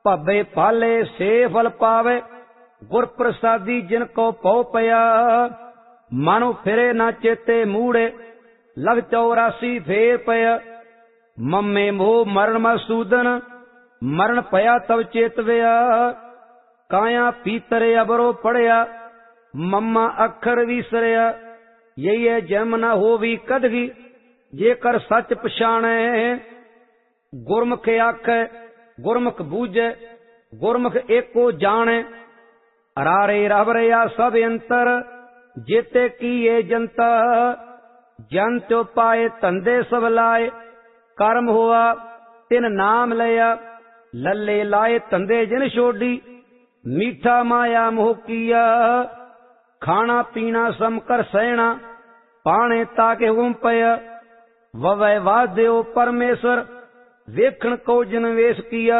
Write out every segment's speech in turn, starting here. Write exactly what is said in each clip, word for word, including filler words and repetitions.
ਭਾਵੇ ਪਾਲੇ ਸੇ ਫਲ ਪਾਵੇ, ਗੁਰ ਪ੍ਰਸਾਦੀ ਜਿਨ ਕੋ ਪਉ ਪਿਆ। ਮਨੁ ਫਿਰੇ ਨਾ ਚੇਤੇ ਮੂੜੇ, ਲਗ ਚੌਰਾਸੀ ਫੇਰ ਪਿਆ। ਮੰਮੇ ਮੋਹ ਮਰਨ ਮਸੂਦਨ, ਮਰਨ ਪਿਆ ਤਬ ਚੇਤਵਿਆ। ਕਾਇਆ ਪੀਤਰ ਅਬਰੋ ਪੜਿਆ, ਮੰਮਾ ਅੱਖਰ ਵਿਸਰਿਆ। ਯਹੀ ਹੈ ਜਮ ਨਾ ਹੋਵੀ ਕਦਗੀ, ਜੇਕਰ ਸੱਚ ਪਛਾਣੈ। ਗੁਰਮੁਖ ਆਖੈ ਗੁਰਮੁਖ ਬੂਝੈ, ਗੁਰਮੁਖ ਏਕੋ ਜਾਣੈ। ਰਾਰੇ ਰਬ ਰਿਆ ਸਭ ਅੰਤਰ, ਜੇਤੇ ਕੀਏ ਜਨਤਾ। ਜਨ ਚੋ ਪਾਏ ਧੰਦੇ ਸਭ ਲਾਏ, ਕਰਮ ਹੋਆ ਤਿਨ ਨਾਮ ਲਿਆ। ਲੱਲੇ ਲਾਏ ਧੰਦੇ ਜਿਨ ਛੋਡੀ, ਮੀਠਾ ਮਾਇਆ ਮੋਹ ਕੀਆ। ਖਾਣਾ ਪੀਣਾ ਸਮ ਕਰ ਸਹਿਣਾ, ਪਾਣੇ ਤਾਕੇ ਹੁਕਮ ਪਿਆ। ਵਵੈ ਵਾਦਿਓ ਪਰਮੇਸ਼ਰ, ਵੇਖਣ ਕੋ ਜਿਨ ਵੇਸ ਕੀਆ।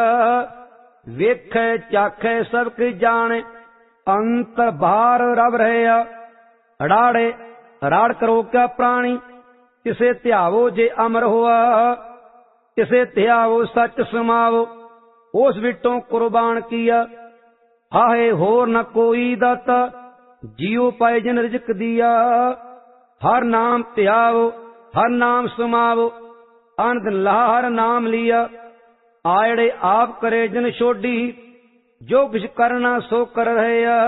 ਵੇਖੈ ਚਾਖੈ ਸਭ ਕੀ ਜਾਣੇ, ਅੰਤਰ ਬਾਹਰ ਰਬ ਰਹਿਆ। ਅੜਾੜੇ ਰਾੜ ਕਰੋ ਕਿਆ ਪ੍ਰਾਣੀ, ਕਿਸੇ ਧਿਆਵੋ ਜੇ ਅਮਰ ਹੋਆ। ਕਿਸੇ ਧਿਆਵੋ ਸੱਚ ਸਮਾਵੋ, ਉਸ ਵਿਟੋਂ ਕੁਰਬਾਨ ਕੀਆ। ਹਾਏ ਹੋਰ ਨ ਕੋਈ ਦਾਤਾ, ਜੀਉ ਪਾਏ ਜਿਨ ਰਿਜਕ ਦੀਆ। ਹਰ ਨਾਮ ਧਿਆਵੋ ਹਰ ਨਾਮ ਸਮਾਵੋ, ਆਨੰਦ ਲਾ ਹਰ ਨਾਮ ਲਿਆ। ਆੜੇ ਆਪ ਕਰੇ ਜਿਨ ਛੋਡੀ, ਜੋ ਕਿਛ ਕਰਨਾ ਸੋ ਕਰ ਰਹਿਆ।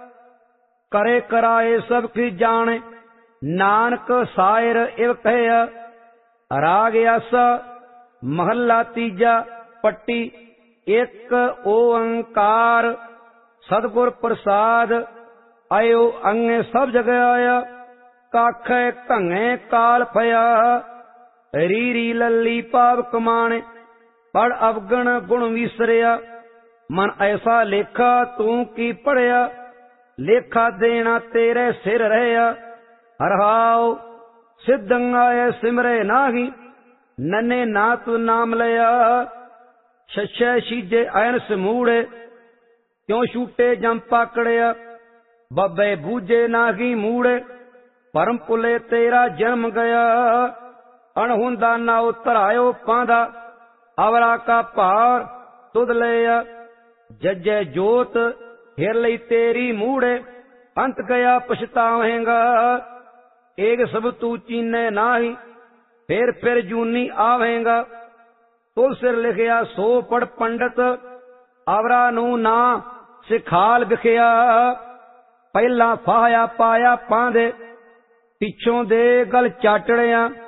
ਕਰੇ ਕਰਾਏ ਸਭ ਕੀ ਜਾਣੇ, ਨਾਨਕ ਸਾਇਰ ਇਵ ਕਹਿਆ। ਰਾਗ ਆਸਾ ਮਹੱਲਾ ਤੀਜਾ ਪੱਟੀ। ਇੱਕ ਓੰਕਾਰ ਸਤਿਗੁਰ ਪ੍ਰਸਾਦ, ਆਇਓ ਅੰਗੇ ਸਭ ਜਗ ਆਇਆ। ਕਾਖੈ ਘੰਗੇ ਕਾਲ ਭਇਆ, ਰੀਰੀ ਲੱਲੀ ਪਾਪ ਕਮਾਣੇ। ਪੜ ਅਵਗਣ ਗੁਣ ਵਿਸਰਿਆ, ਮਨ ਐਸਾ ਲੇਖਾ ਤੂੰ ਕੀ ਪੜਿਆ। ਲੇਖਾ ਦੇਣਾ ਤੇਰੇ ਸਿਰ ਰਹਿਆ। ਹਰਹਾਉ ਸਿੱਧੰ ਆਏ ਸਿਮਰੇ ਨਾਹੀ, ਨਨੇ ਨਾ ਤੂੰ ਨਾਮ ਲਿਆ। ਛਛੈ ਸੀਜੇ ਐਨ ਸਮੂੜੇ, ਕਿਉ ਛੂਟੇ ਜਮ ਪਾਕੜਿਆ। ਬੱਬੇ ਬੂਝੇ ਨਾਹੀ ਮੂੜੇ, ਪਰਮ ਪੁਲੇ ਤੇਰਾ ਜਨਮ ਗਿਆ। ਅਣਹੁੰਦਾ ਨਾ ਉਤਰਾਇਓ ਪਾਂਦਾ, ਅਵਰਾ ਕਾ ਭਾਰ ਤੁਧ ਲਿਆ। ਜਜੈ ਜੋਤ ਹਿਰ ਲਈ ਤੇਰੀ ਮੂੜੇ, ਅੰਤ ਗਿਆ ਪਛਤਾਵੇਂਗਾ। ਏਕ ਸਭ ਤੂੰ ਚੀਨੇ ਨਾਹੀ, ਫੇਰ ਫਿਰ ਜੂਨੀ ਆਵੇਂਗਾ। ਤੁਲ ਸਿਰ ਲਿਖਿਆ ਸੋ ਪੜ ਪੰਡਤ, ਅਵਰਾ ਨੂੰ ਨਾ ਸਿਖਾਲ ਵਿਖਿਆ। ਪਹਿਲਾਂ ਫਾਇਆ ਪਾਇਆ ਪਾਂਦੇ, ਪਿੱਛੋਂ ਦੇ ਗਲ ਚਾਟੜਿਆ।